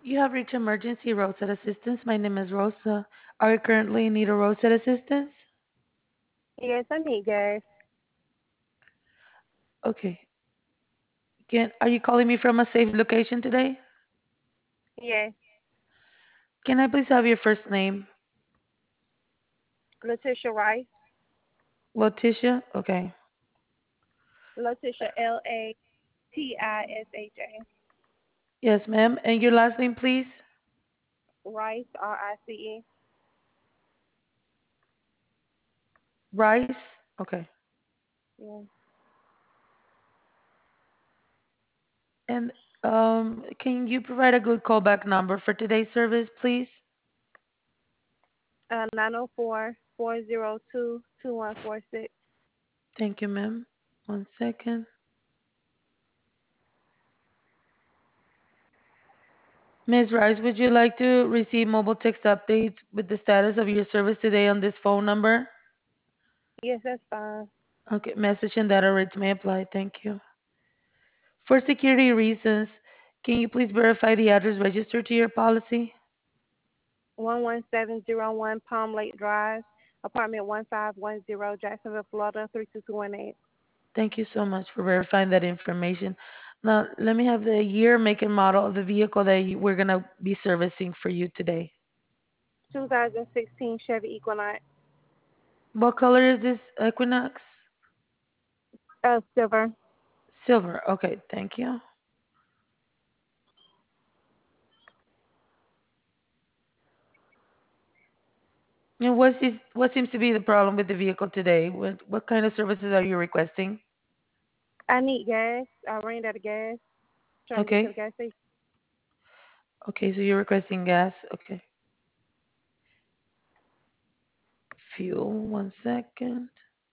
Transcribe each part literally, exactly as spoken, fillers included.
You have reached emergency roadside assistance. My name is Rosa. Are you currently in need of roadside assistance? Yes, I need gas. Okay. Can, are you calling me from a safe location today? Yes, Can I please have your first name? Letitia Rice. Letitia? Okay. Letitia L A T I S H A. Yes, ma'am. And your last name, please? Rice R I C E. Rice? Okay. Yeah. And um, can you provide a good callback number for today's service, please? Uh, nine zero four four zero two two one four six. Thank you, ma'am. One second. Miz Rice, would you like to receive mobile text updates with the status of your service today on this phone number? Yes, that's fine. Okay, message and data rates may apply. Thank you. For security reasons, can you please verify the address registered to your policy? One one seven zero one Palm Lake Drive, apartment one five one zero, Jacksonville, Florida three two two one eight. Thank you so much for verifying that information. Now, let me have the year, make, and model of the vehicle that you, we're going to be servicing for you today. Two thousand sixteen Chevy Equinox. What color is this Equinox? Uh, silver. Silver. Okay, thank you. And what is what seems to be the problem with the vehicle today? What what kind of services are you requesting? I need gas. I ran out of gas. Trying to get to the Okay. gas station. Okay, so you're requesting gas. Okay. Fuel, one second.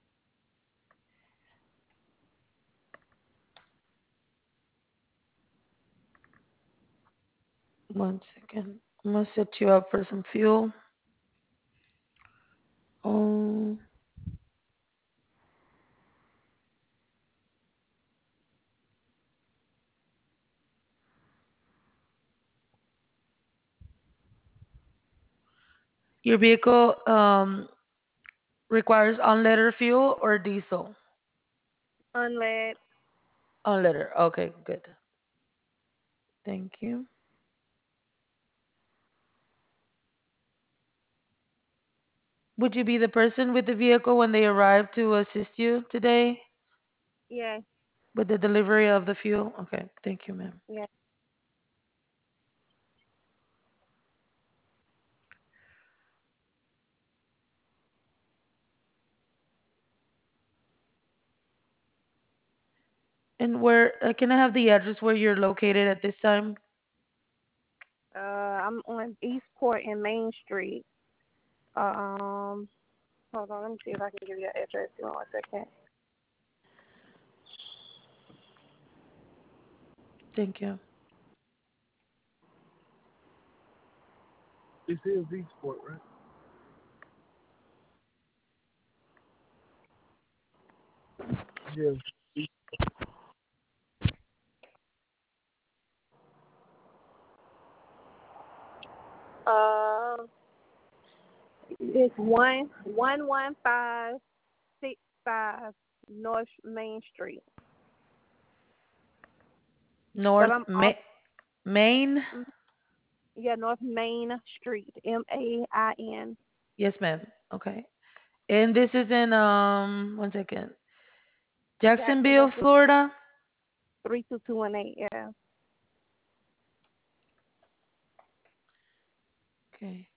One second. I'm gonna set you up for some fuel. Um, your vehicle um requires unleaded fuel or diesel? Unlead. Unleaded. Okay, good. Thank you. Would you be the person with the vehicle when they arrive to assist you today Yes, with the delivery of the fuel? Okay, thank you, ma'am. yes. And where uh, can I have the address where you're located at this time? Uh, I'm on Eastport and Main Street. Um, hold on, let me see if I can give you an address. Give me one second. Thank you. This is Eastport, right? Yeah. Uh, it's one one one five six five North Main Street. But North I'm off. Ma- Main? mm, Yeah, North Main Street. M A I N. Yes, ma'am. Okay. And this is in um one second. Jacksonville, Jacksonville, Florida. three two two one eight. Yeah. Okay.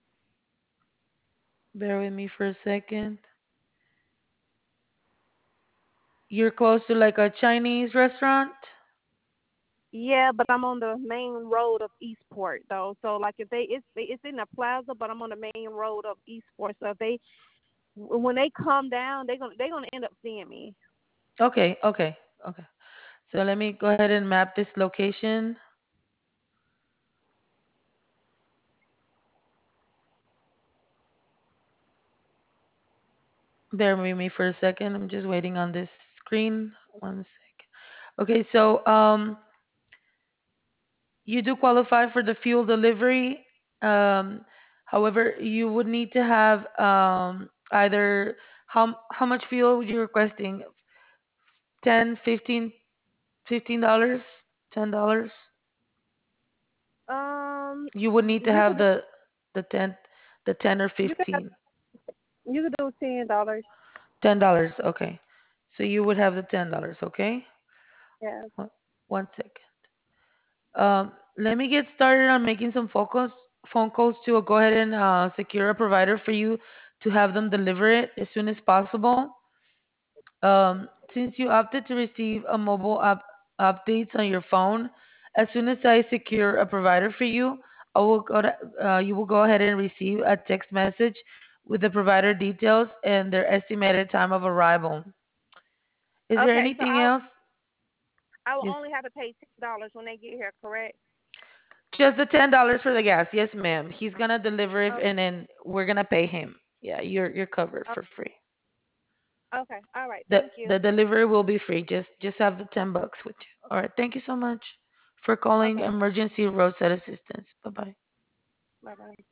Bear with me for a second. You're close to like a Chinese restaurant? Yeah, but I'm on the main road of Eastport though. So like if they it's it's in the plaza, but I'm on the main road of Eastport. So if they when they come down, they're gonna they're gonna end up seeing me. Okay, okay, okay. So let me go ahead and map this location. Bear with me for a second. I'm just waiting on this screen. One second. Okay, so um You do qualify for the fuel delivery. Um, however, you would need to have um, either how how much fuel would you requesting? Ten, fifteen, fifteen dollars, ten dollars. Um, You would need to you have could the the ten, the ten or you could have, fifteen. you could do ten dollars. Ten dollars. Okay. So you would have the ten dollars. Okay. Yeah. One, one second. Um, let me get started on making some focus phone calls to go ahead and uh, secure a provider for you to have them deliver it as soon as possible. Um, since you opted to receive a mobile app updates on your phone, as soon as I secure a provider for you, I will go to, uh, you will go ahead and receive a text message with the provider details and their estimated time of arrival. Is there Okay, so anything I else? I will Yes. only have to pay ten dollars when they get here, correct? Just the ten dollars for the gas. Yes, ma'am. He's gonna deliver it, Oh, and then we're gonna pay him. Yeah, you're you're covered oh, for free. okay, all right, The thank you. the delivery will be free. Just just have the ten bucks with you. All right. Thank you so much for calling Okay, Emergency Roadside Assistance. Bye bye. bye bye.